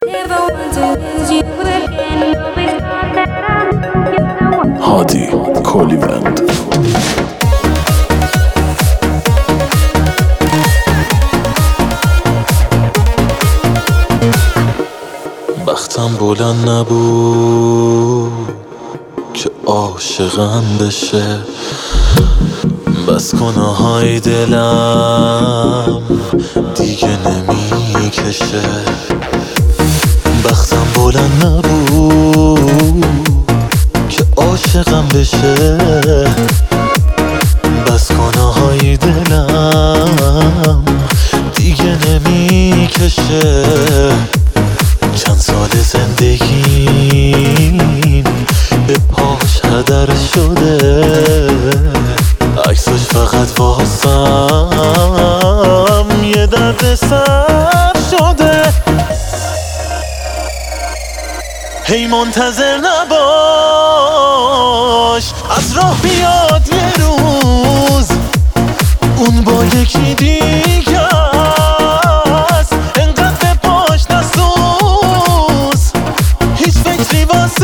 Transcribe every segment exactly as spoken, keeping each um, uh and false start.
هادی کولیوند. بختم بلند نبود که عاشقم بشه، بس گناهای دلم دیگه نمیکشه. بختم بلند نبود که عاشقم بشه، بس گناهای دلم دیگه نمیکشه. چند سال زندگیم به پاش هدر شده، عکسش فقط واسم یه درد سر شده. هی منتظر نباش از راه بیاد یه روز، اون با یکی دیگه است، انقدر به پاش نسوز. هیچ فکری واسه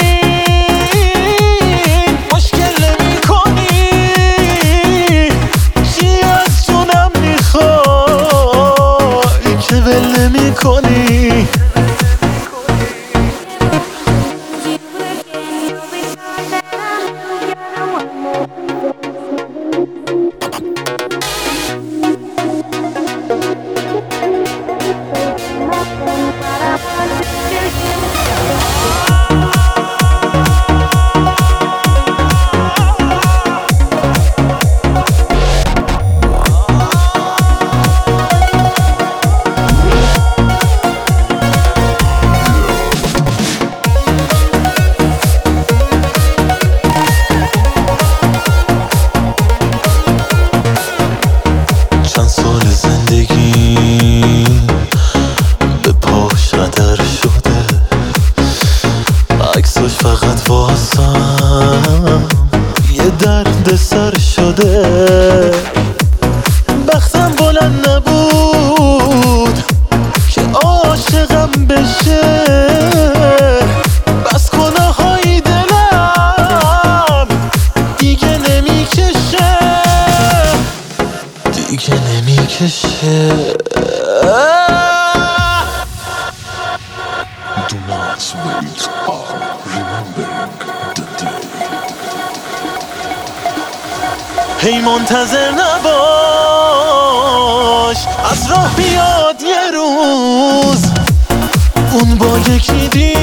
این مشکل نمی کنی، چی از جونم میخوای که ول نمی کنی. چند سال زندگی به پاش هدر شده، عکسش فقط واسم یه درد سر شده. بختم بلند نبود که عاشقم بشه، بس گناهای دلم دیگه نمیکشه، دیگه نمیکشه. Do not wait on remembering the day. هی منتظر نباش از راه بیاد یه روز، اون با یکی دیگه